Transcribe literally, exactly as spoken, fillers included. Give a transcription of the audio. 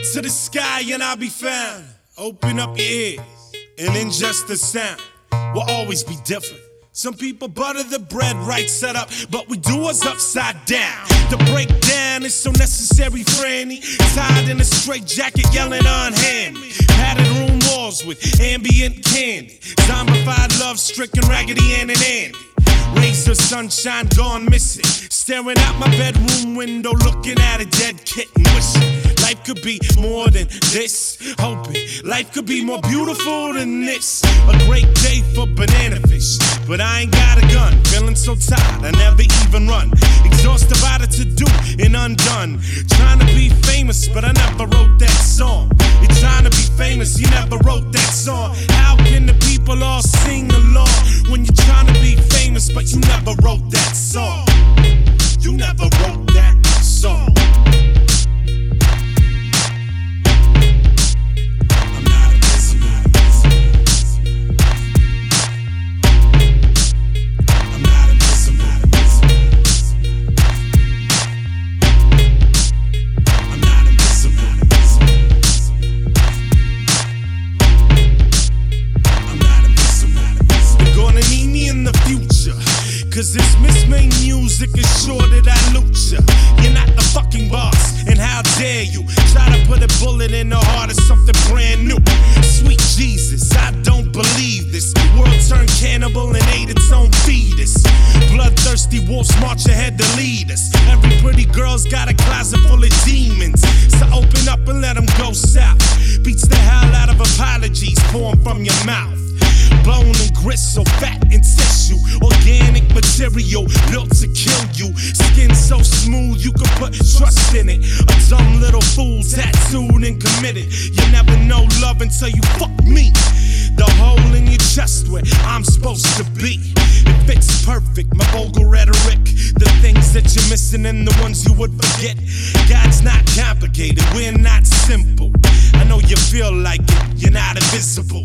to the sky and I'll be found. Open up your ears and ingest the sound. We'll always be different. Some people butter the bread right side up, but we do us upside down. The breakdown is so necessary, Franny. Tied in a straight jacket, yelling unhand me. Padded room walls with ambient candy. Zombified love, stricken Raggedy Ann and Andy. Rays of sunshine gone missing. Staring out my bedroom window, looking at a dead kitten. Wishing life could be more than this. Hoping life could be more beautiful than this. A great day for banana fish, but I ain't got a gun. Feeling so tired, I never even run. Exhausted by the to-do and undone. Trying to be famous, but I never wrote that song. You're trying to be famous, you never wrote that song. How can the people all sing along when you're trying to be famous, but you never wrote that song? You never wrote that song. I'm not invisible. I'm not invisible. I'm not invisible. I'm not invisible. You're gonna need me in the future, cause this mismade music is sure that I loot ya. You're not the fucking boss, and how dare you try to put a bullet in the heart of something brand new. Sweet Jesus, I don't believe this. World turned cannibal and ate its own fetus. Bloodthirsty wolves march ahead to lead us. Every pretty girl's got a closet full of demons, so open up and let them go south. Beats the hell out of apologies pouring from your mouth. Bone and gristle, fat and tissue, organic material built to kill you. Skin so smooth you can put trust in it. A dumb little fool tattooed and committed. You never know love until you fuck me. The hole in your chest where I'm supposed to be, it fits perfect, my vulgar rhetoric. The things that you're missing and the ones you would forget. God's not complicated, we're not simple. I know you feel like it, you're not invisible.